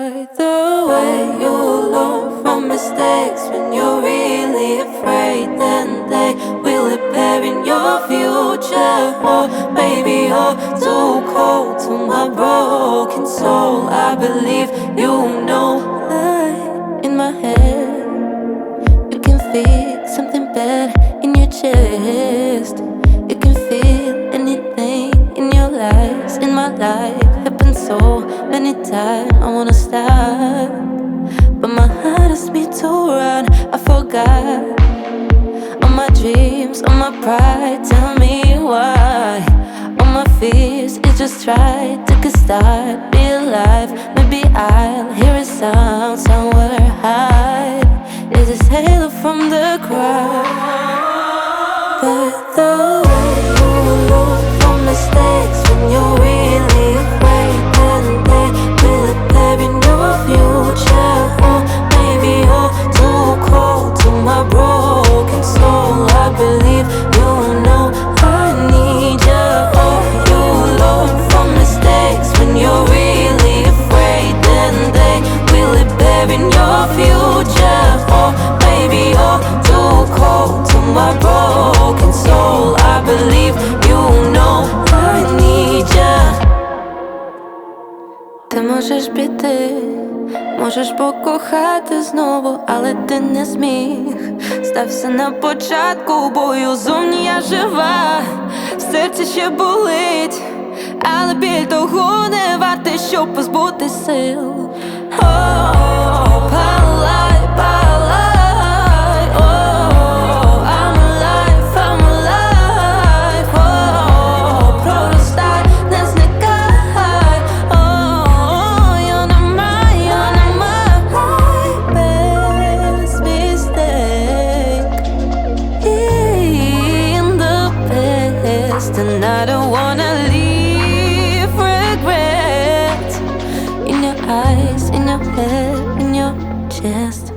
By the way you learn from mistakes, when you're really afraid, then they will appear in your future. Oh, baby, you're too cold to my broken soul. I believe you know that in my head you can feel something bad in your chest. You can feel anything in your lives. In my life happened so many times. I wanna stop, but my heart asks me to run. I forgot all my dreams, all my pride. Tell me why. All my fears, it just try to get start. Be alive, maybe I'll hear a sound somewhere high. Is this halo from the crowd? But the way you learn from mistakes, when you're really afraid, then they will appear in your future. Oh, maybe you're too cold to my broken soul. I believe you know I need you. Oh, you learn from mistakes, when you're really afraid, then they will appear in your future. Oh, maybe you're too cold to my broken soul. I believe you know I need you. Ти можеш піти, можеш покохати знову, але ти не зміг. Стався на початку бою, зовні я жива, в серці ще болить, але біль того не варте, щоб позбути сил. Палай, палай, I'm alive, I'm alive. Проростай, не зникай. You're not my best mistake in the past, and I don't wanna leave regret in your eyes, in your head, in your chest.